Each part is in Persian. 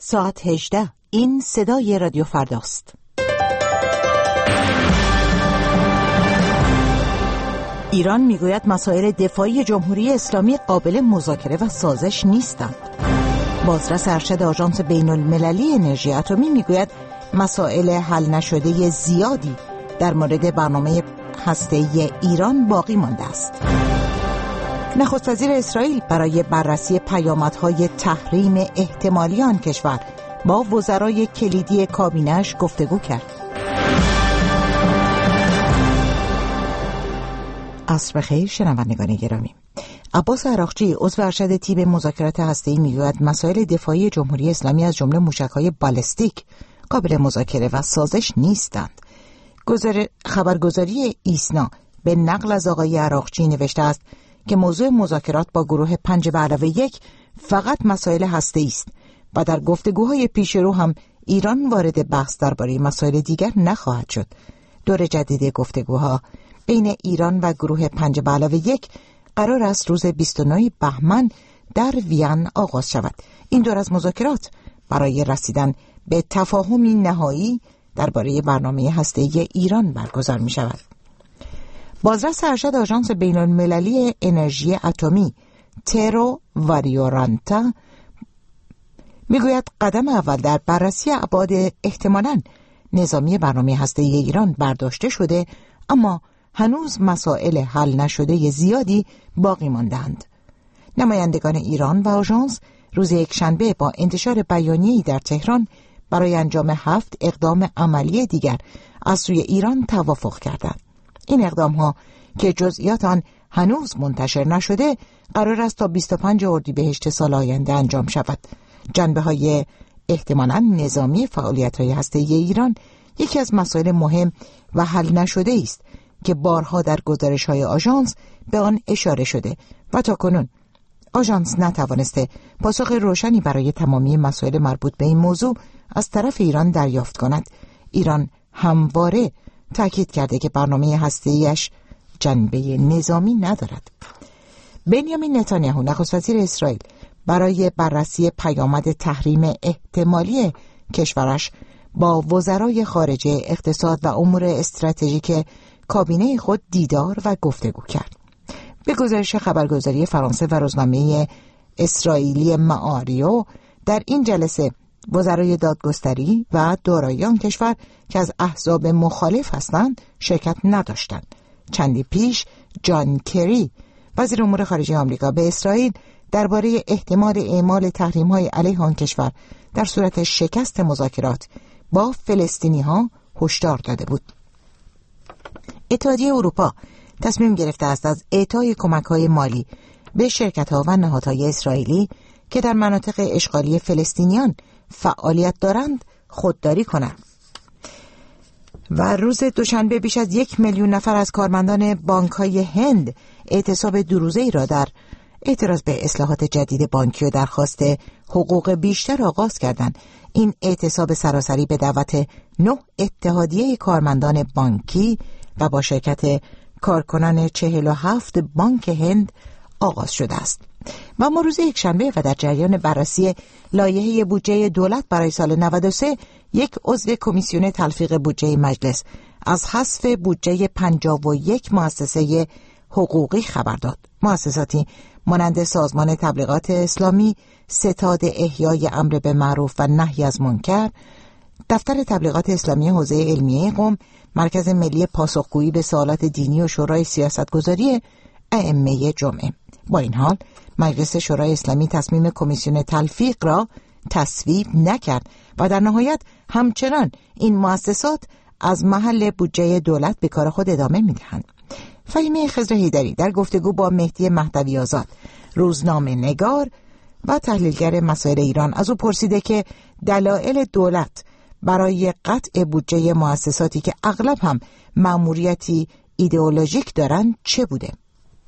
ساعت 18. این صدای رادیو فرداست. ایران میگوید مسائل دفاعی جمهوری اسلامی قابل مذاکره و سازش نیستند. بازرس ارشد آژانس بین المللی انرژی اتمی میگوید مسائل حل نشده زیادی در مورد برنامه هسته‌ای ایران باقی مانده است. نخست وزیر اسرائیل برای بررسی پیامدهای تحریم احتمالی آن کشور با وزرای کلیدی کابینه‌اش گفتگو کرد. عصر بخیر شنوندگان گرامی. عباس عراقچی عضو ارشد تیم مذاکرات هسته‌ای میگوید مسائل دفاعی جمهوری اسلامی از جمله موشک‌های بالستیک قابل مذاکره و سازش نیستند. خبرگزاری ایسنا به نقل از آقای عراقچی نوشته است که موضوع مذاکرات با گروه 5+1 فقط مسائل هسته‌ای است و در گفتگوهای پیش رو هم ایران وارد بحث درباره مسائل دیگر نخواهد شد. دور جدید گفتگوها بین ایران و گروه 5+1 قرار است روز 29 بهمن در وین آغاز شود. این دور از مذاکرات برای رسیدن به تفاهمی نهایی درباره برنامه هسته‌ای ایران برگزار می شود. بازرس ارشد آژانس بین المللی انرژی اتمی ترو واریورانتا میگوید قدم اول در بررسی ابعاد احتمالاً نظامی برنامه هسته‌ای ایران برداشته شده، اما هنوز مسائل حل نشده زیادی باقی ماندند. نمایندگان ایران و آژانس روز یکشنبه با انتشار بیانیه‌ای در تهران برای انجام 7 اقدام عملی دیگر از سوی ایران توافق کردند. این اقدام‌ها که جزئیات آن هنوز منتشر نشده قرار است تا 25 اردیبهشت سال آینده انجام شود. جنبه‌های احتمالاً نظامی فعالیت‌های هسته‌ای ایران یکی از مسائل مهم و حل نشده است که بارها در گزارش‌های آژانس به آن اشاره شده و تاکنون آژانس نتوانسته پاسخ روشنی برای تمامی مسائل مربوط به این موضوع از طرف ایران دریافت کند. ایران همواره تاکید کرده که برنامه هسته‌ایش جنبه نظامی ندارد. بنیامین نتانیاهو نخست وزیر اسرائیل برای بررسی پیامد تحریم احتمالی کشورش با وزرای خارجه، اقتصاد و امور استراتژیک کابینه خود دیدار و گفتگو کرد. به گزارش خبرگزاری فرانسه و روزنامه اسرائیلی معاریو، در این جلسه وزرای دادگستری و دارایی آن کشور که از احزاب مخالف هستند شرکت نداشتند. چندی پیش جان کری وزیر امور خارجه آمریکا به اسرائیل درباره احتمال اعمال تحریم‌های علیه آن کشور در صورت شکست مذاکرات با فلسطینی‌ها هشدار داده بود. اتحادیه اروپا تصمیم گرفته است از اعطای کمک‌های مالی به شرکت‌ها و نهادهای اسرائیلی که در مناطق اشغالی فلسطینیان فعالیت دارند خودداری کنند. و روز دوشنبه بیش از 1 میلیون نفر از کارمندان بانک‌های هند اعتصاب 2 روزه‌ای را در اعتراض به اصلاحات جدید بانکی و درخواست حقوق بیشتر آغاز کردند. این اعتصاب سراسری به دعوت 9 اتحادیه کارمندان بانکی و با شرکت کارکنان 47 بانک هند آغاز شده است. و ما روز یکشنبه و در جریان بررسی لایحه بودجه دولت برای سال 93 یک عضو کمیسیون تلفیق بودجه مجلس از حذف بودجه 51 مؤسسه حقوقی خبر داد. مؤسساتی مانند سازمان تبلیغات اسلامی، ستاد احیای امر به معروف و نهی از منکر، دفتر تبلیغات اسلامی حوزه علمیه قم، مرکز ملی پاسخگویی به سوالات دینی و شورای سیاستگذاری ائمه جمعه. با این حال مجلس شورای اسلامی تصمیم کمیسیون تلفیق را تصویب نکرد و در نهایت همچنان این مؤسسات از محل بودجه دولت به کار خود ادامه می‌دهند. فهیمه خضر حیدری در گفتگو با مهدی مهدوی آزاد، روزنامه نگار و تحلیلگر مسائل ایران، از او پرسیده که دلایل دولت برای قطع بودجه مؤسساتی که اغلب هم مأموریتی ایدئولوژیک دارند چه بوده؟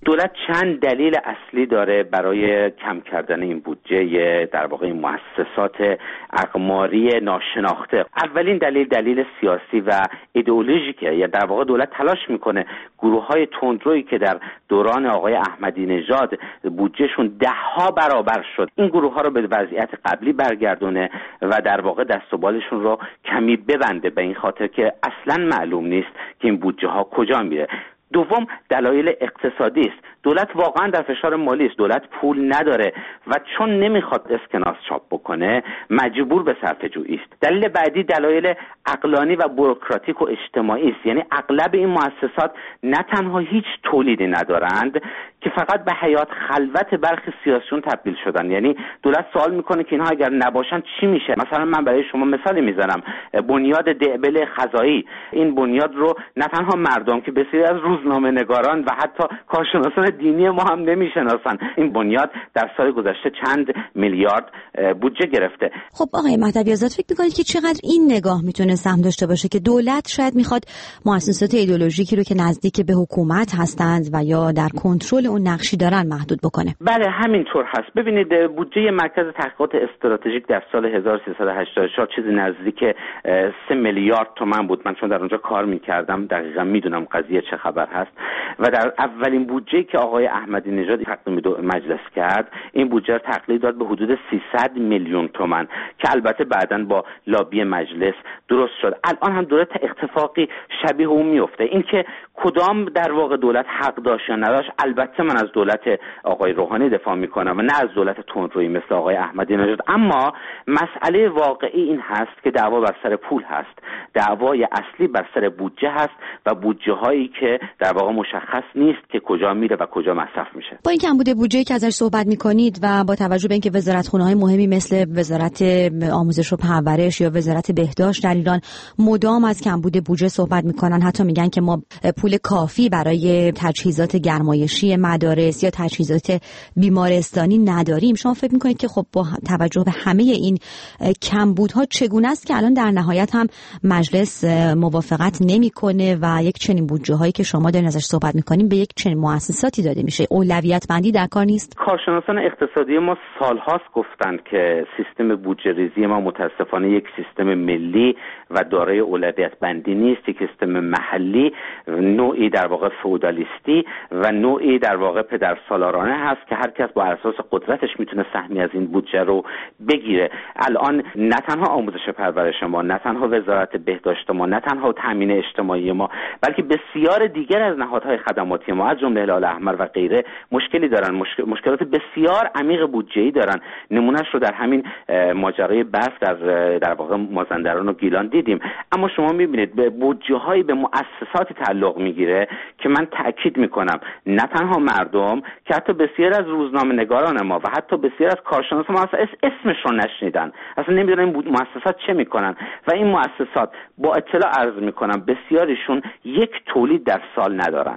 دولت چند دلیل اصلی داره برای کم کردن این بودجه در واقع این مؤسسات اقماری ناشناخته. اولین دلیل سیاسی و ایدئولوژیکه، یا در واقع دولت تلاش میکنه گروه‌های تندرویی که در دوران آقای احمدی نژاد بودجهشون 10 برابر شد، این گروه‌ها رو به وضعیت قبلی برگردونه و در واقع دست و بالشون رو کمی ببنده، به این خاطر که اصلاً معلوم نیست که این بودجه‌ها کجا میره. دوم دلایل اقتصادی است. دولت واقعا در فشار مالی است، دولت پول نداره و چون نمیخواد اسکناس چاپ بکنه مجبور به صرفه جویی است. دلیل بعدی دلایل عقلانی و بوروکراتیک و اجتماعی است. یعنی اغلب این مؤسسات نه تنها هیچ تولیدی ندارند که فقط به حیات خلوت برخی سیاسیون تبدیل شدن. یعنی دولت سوال میکنه که اینها اگر نباشن چی میشه؟ مثلا من برای شما مثالی میزنم، بنیاد دعبل خزایی، این بنیاد رو نه تنها مردم که بسیاری از روزنامه‌نگاران و حتی کارشناسان دینی ما هم نمیشناسن، این بنیاد در سال گذشته چند میلیارد بودجه گرفته. خب آقای مهدوی آزاد، فکر میکنید که چقدر این نگاه میتونه سهم داشته باشه که دولت شاید میخواد مؤسسات ایدئولوژیکی رو که نزدیک به حکومت هستند و یا در کنترل اون نقشی دارن محدود بکنه؟ بله همینطور هست. ببینید بودجه مرکز تحقیقات استراتژیک در سال 1384 چیزی نزدیک 3 میلیارد تومان بود. من چون در اونجا کار میکردم دقیقاً میدونم قضیه چه خبر هست و در اولین بودجه که آقای احمدی نژاد تقدیم مجلس کرد این بودجه تقلیل داد به حدود 300 میلیون تومان که البته بعداً با لابی مجلس درست شد. الان هم دولت اتفاقی شبیه اون میفته. این که کدام در واقع دولت حق داشت یا نداشت، البته من از دولت آقای روحانی دفاع میکنم و نه از دولت تندرویی مثل آقای احمدی نژاد، اما مسئله واقعی این هست که دعوا بر سر پول هست. دعوای اصلی بر سر بودجه هست و بودجه هایی که در واقع مشخص نیست که کجا میره و کجا مصرف میشه. با این کمبود بودجه که ازش صحبت میکنید و با توجه به اینکه وزارتخونه‌های مهمی مثل وزارت آموزش و پرورش یا وزارت بهداشت در ایران مدام از کمبود بودجه صحبت میکنن، حتی میگن که ما پول کافی برای تجهیزات گرمایشی مدارس یا تجهیزات بیمارستانی نداریم، شما فکر میکنید که خب با توجه به همه این کمبودها چگونه است که الان در نهایت هم مجلس موافقت نمیکنه و یک چنین بودجه هایی که شما دارین ازش صحبت میکنیم به یک چنین مؤسساتی داده میشه؟ اولویت بندی در کار نیست؟ کارشناسان اقتصادی ما سالهاست گفتند که سیستم بودجه ریزی ما متاسفانه یک سیستم ملی و دارای اولویت بندی نیست، یک سیستم محلی، نوعی در واقع فئودالیستی و نوعی در واقع پدرسالارانه هست که هر کس با اساس قدرتش میتونه سهمی از این بودجه رو بگیره. الان نه تنها آموزش پرورش ما، نه تنها وزارت بهداشت ما، نه تنها تامین اجتماعی ما، بلکه بسیار دیگر از نهادهای خدماتی ما از جمله هلال احمر و غیره مشکلی دارن، مشکلات بسیار عمیق بودجه‌ای دارن. نمونهش رو در همین ماجرای برف در واقع مازندران و گیلان دیدیم. اما شما میبینید به بودجه‌هایی به مؤسساتی تعلق میگیره که من تاکید میکنم نه تنها مردم که حتی بسیار از روزنامه‌نگاران ما و حتی بسیار از کارشناسان ما اسمش رو نشنیدن، اصلا نمیدونن این مؤسسات چه میکنن و این مؤسسات با اطلاع عرض میکنم بسیاریشون یک تولید در سال ندارن.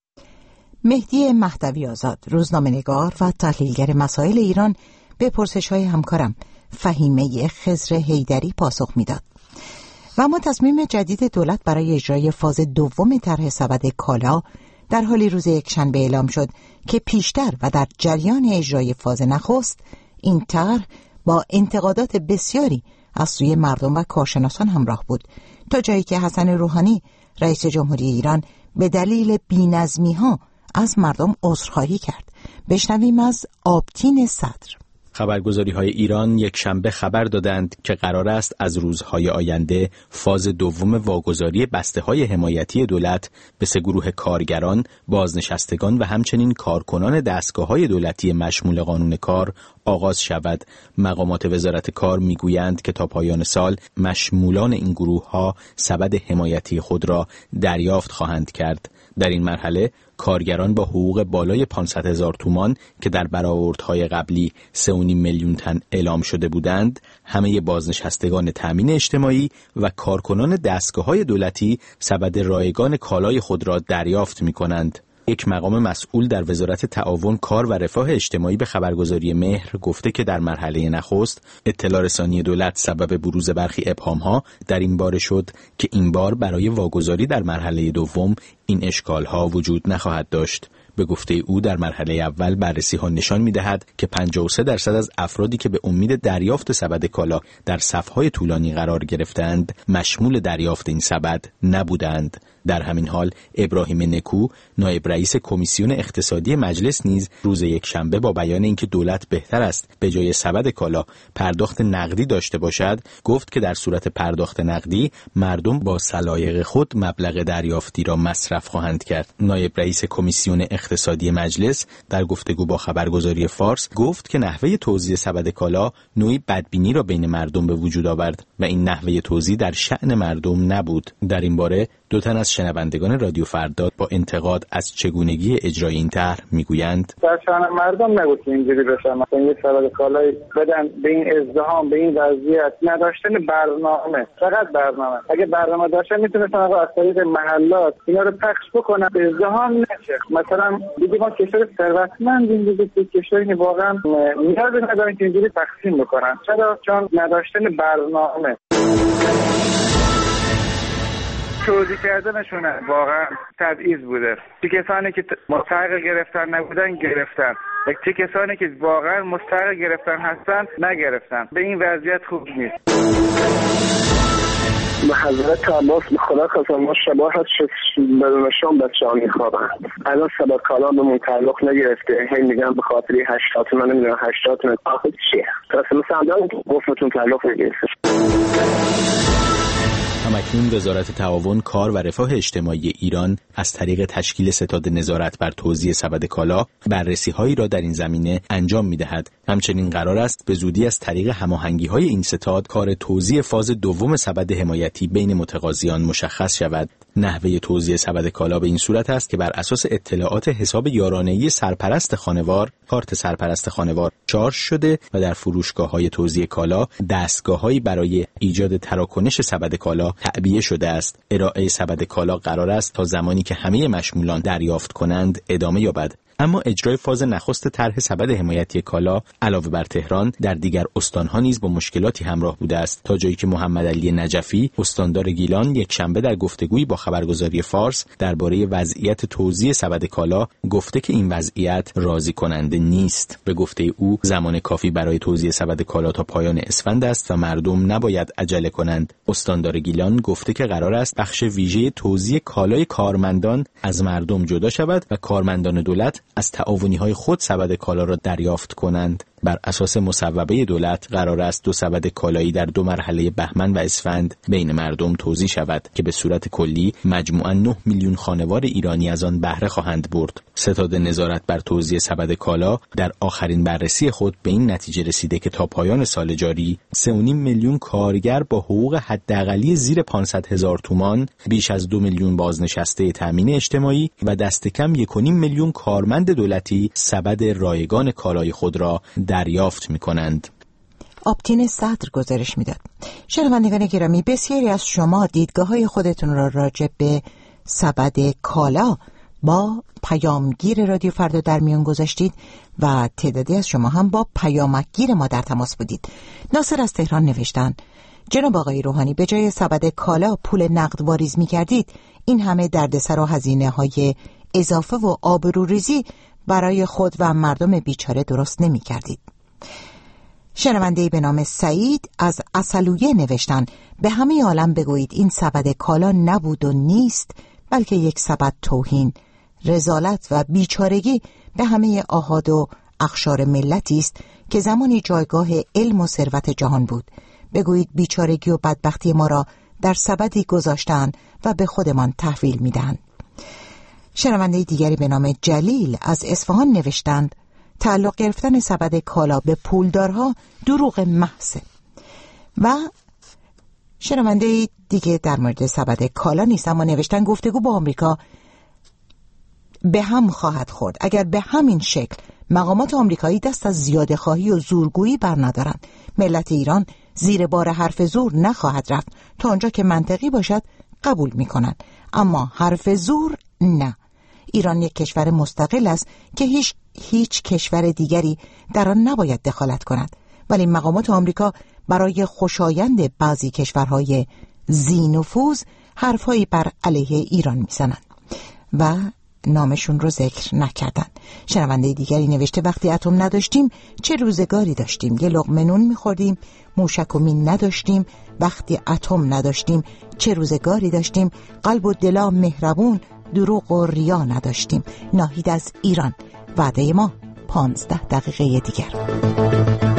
مهدی مهدوی آزاد، روزنامه‌نگار و تحلیلگر مسائل ایران، به پرسش‌های همکارم فهیمه خضر حیدری پاسخ میداد. و اما تصمیم جدید دولت برای اجرای فاز دوم طرح سبد کالا در حالی روز یکشنبه اعلام شد که پیشتر و در جریان اجرای فاز نخست این طرح با انتقادات بسیاری از سوی مردم و کارشناسان همراه بود، تا جایی که حسن روحانی رئیس جمهوری ایران به دلیل بی‌نظمی‌ها از مردم عذرخواهی کرد. بشنویم از آبتین صدر. خبرگزاری‌های ایران یک شنبه خبر دادند که قرار است از روزهای آینده فاز دوم واگذاری بسته‌های حمایتی دولت به 3 گروه کارگران، بازنشستگان و همچنین کارکنان دستگاه‌های دولتی مشمول قانون کار آغاز شود. مقامات وزارت کار میگویند که تا پایان سال مشمولان این گروه‌ها سبد حمایتی خود را دریافت خواهند کرد. در این مرحله کارگران با حقوق بالای 500,000 تومان که در برآوردهای قبلی 3.5 میلیون تن اعلام شده بودند، همه بازنشستگان تامین اجتماعی و کارکنان دستگاه‌های دولتی سبد رایگان کالای خود را دریافت می‌کنند. یک مقام مسئول در وزارت تعاون، کار و رفاه اجتماعی به خبرگزاری مهر گفته که در مرحله نخست اطلاع رسانی دولت سبب بروز برخی ابهام‌ها در این باره شد که این بار برای واگذاری در مرحله دوم این اشکال‌ها وجود نخواهد داشت. به گفته او در مرحله اول بررسی‌ها نشان می‌دهد که 53% از افرادی که به امید دریافت سبد کالا در صف‌های طولانی قرار گرفتند مشمول دریافت این سبد نبودند. در همین حال ابراهیم نکو، نایب رئیس کمیسیون اقتصادی مجلس نیز روز یکشنبه با بیان اینکه دولت بهتر است به جای سبد کالا پرداخت نقدی داشته باشد، گفت که در صورت پرداخت نقدی مردم با سلایق خود مبلغ دریافتی را مصرف خواهند کرد. نایب رئیس کمیسیون اقتصادی مجلس در گفتگو با خبرگزاری فارس گفت که نحوه توزیع سبد کالا نوعی بدبینی را بین مردم به وجود آورد و این نحوه توزیع در شأن مردم نبود. در این باره دو تن از شنوندگان رادیو فردا با انتقاد از چگونگی اجرای این طرح میگویند: در شأن مردم نبود که اینجوری بشه، مثلا یه سبد کالای بدن به این ازدحام، به این وضعیت، نداشتن برنامه، فقط برنامه. اگه برنامه داشتن میتونستن از طریق محلات اینا رو پخش بکنن، به ازدحام نشه. مثلا دیگه ما کشور ثروتمندیم دیگه، که کشوری واقعا نیاز ندارن که اینجوری تقسیم بکنن. چرا؟ چون نداشتن برنامه. توزیع کردنشونه واقعا تبعیض بوده. چه کسانی که مستحق گرفتن نبودن گرفتن، چه کسانی که واقعا مستحق گرفتن هستن نگرفتن. به این وضعیت خوب نیست. محضرت تماس به خدا خواستم، ما شباه هست بدون شام بچه ها میخوابن. الان سبد کالا به من تعلق نگرفته، هی میگم به خاطر 80 من نمیدونم 80 من آخه چیه؟ مثلا دارم گفتتون تعلق نگرفته. همکنون وزارت تعاون، کار و رفاه اجتماعی ایران از طریق تشکیل ستاد نظارت بر توزیع سبد کالا بررسی‌هایی را در این زمینه انجام می‌دهد. همچنین قرار است به زودی از طریق هماهنگی‌های این ستاد کار توزیع فاز دوم سبد حمایتی بین متقاضیان مشخص شود. نحوه توزیع سبد کالا به این صورت است که بر اساس اطلاعات حساب یارانه‌ای سرپرست خانوار، کارت سرپرست خانوار شارژ شده و در فروشگاه‌های توزیع کالا دستگاه‌هایی برای ایجاد تراکنش سبد کالا تعبیه شده است. ارائه سبد کالا قرار است تا زمانی که همه مشمولان دریافت کنند ادامه یابد. اما اجرای فاز نخست طرح سبد حمایتی کالا علاوه بر تهران در دیگر استانها نیز با مشکلاتی همراه بوده است، تا جایی که محمد علی نجفی، استاندار گیلان، یکشنبه در گفتگویی با خبرگزاری فارس درباره وضعیت توزیع سبد کالا گفته که این وضعیت راضی کننده نیست. به گفته او زمان کافی برای توزیع سبد کالا تا پایان اسفند است و مردم نباید عجله کنند. استاندار گیلان گفته که قرار است بخش ویژه توزیع کالای کارمندان از مردم جدا شود و کارمندان دولت از تعاونی‌های خود سبد کالا را دریافت کنند. بر اساس مصوبه دولت قرار است 2 سبد کالایی در 2 مرحله بهمن و اسفند بین مردم توزیع شود که به صورت کلی مجموعاً 9 میلیون خانوار ایرانی از آن بهره خواهند برد. ستاد نظارت بر توزیع سبد کالا در آخرین بررسی خود به این نتیجه رسیده که تا پایان سال جاری 3.5 میلیون کارگر با حقوق حداقلی زیر 500,000 تومان، بیش از 2 میلیون بازنشسته تامین اجتماعی و دست کم 1.5 میلیون کارمند دولتی سبد رایگان کالای خود را دریافت می‌کنند. آپتین صدر گزارش میداد. شنوندگان گرامی، بسیاری از شما دیدگاه‌های خودتون را راجع به سبد کالا با پیامگیر رادیو فردا در میان گذاشتید و تعدادی از شما هم با پیامگیر ما در تماس بودید. ناصر از تهران نوشتن: جناب آقای روحانی، به جای سبد کالا پول نقد واریز می‌کردید، این همه دردسر و هزینه‌های اضافه و آبروریزی برای خود و مردم بیچاره درست نمی کردید. شنونده‌ای به نام سعید از اصلویه نوشتن: به همه عالم بگویید این سبد کالا نبود و نیست، بلکه یک سبد توهین، رذالت و بیچارگی به همه آحاد و اقشار ملتی است که زمانی جایگاه علم و ثروت جهان بود. بگویید بیچارگی و بدبختی ما را در سبدی گذاشتند و به خودمان تحویل میدهند. شنونده دیگری به نام جلیل از اصفهان نوشتند: تعلق گرفتن سبد کالا به پولدارها دروغ محض. و شنونده دیگه در مورد سبد کالا نیست، اما نوشتن گفتگو با آمریکا به هم خواهد خورد اگر به همین شکل مقامات آمریکایی دست از زیاده خواهی و زورگویی بر ندارند. ملت ایران زیر بار حرف زور نخواهد رفت. تا آنجا که منطقی باشد قبول می‌کنند، اما حرف زور نه. ایران یک کشور مستقل است که هیچ کشور دیگری در آن نباید دخالت کند، ولی مقامات آمریکا برای خوشایند بعضی کشورهای ذی نفوذ حرفهایی بر علیه ایران میزنند. و نامشون رو ذکر نکردن. شنونده دیگری نوشته وقتی اتم نداشتیم چه روزگاری داشتیم، یه لقمه نون میخوردیم، موشک و مین نداشتیم. وقتی اتم نداشتیم چه روزگاری داشتیم، قلب و دلا مهربون، دروغ و ریا نداشتیم. ناهید از ایران. وعده ما 15 دقیقه دیگر.